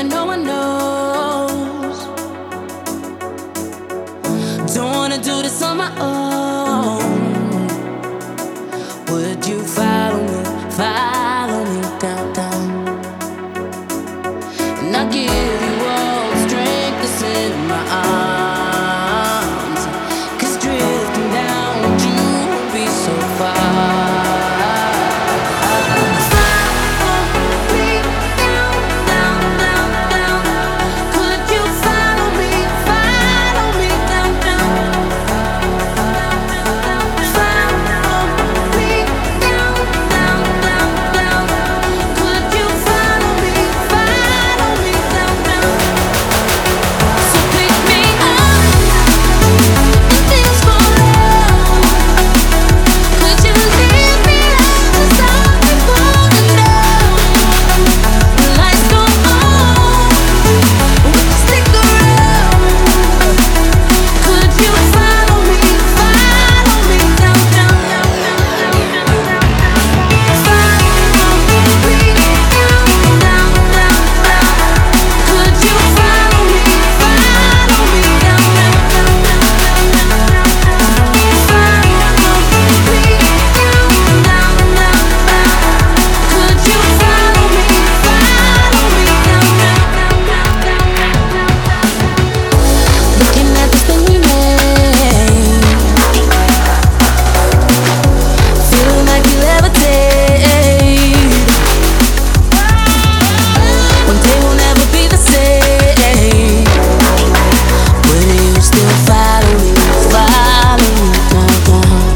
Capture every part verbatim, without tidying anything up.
when no one knows. Don't wanna do this on my own. Would you follow me, follow me down, down? And I'll give you all the strength that's in my arms. 'Cause drifting down with you won't be so far.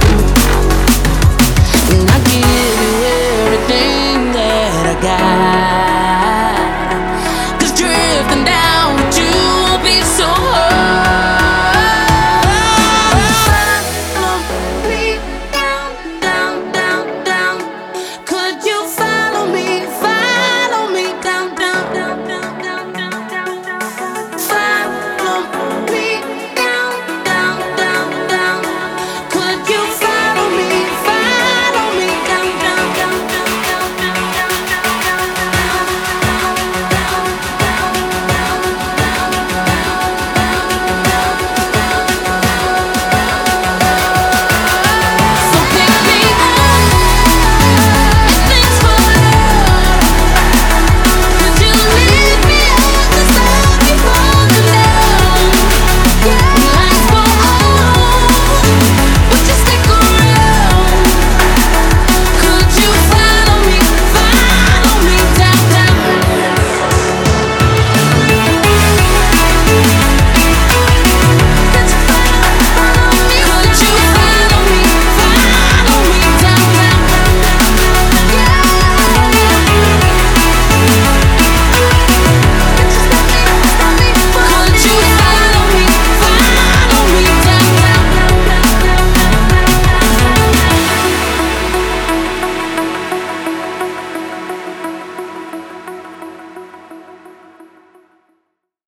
God.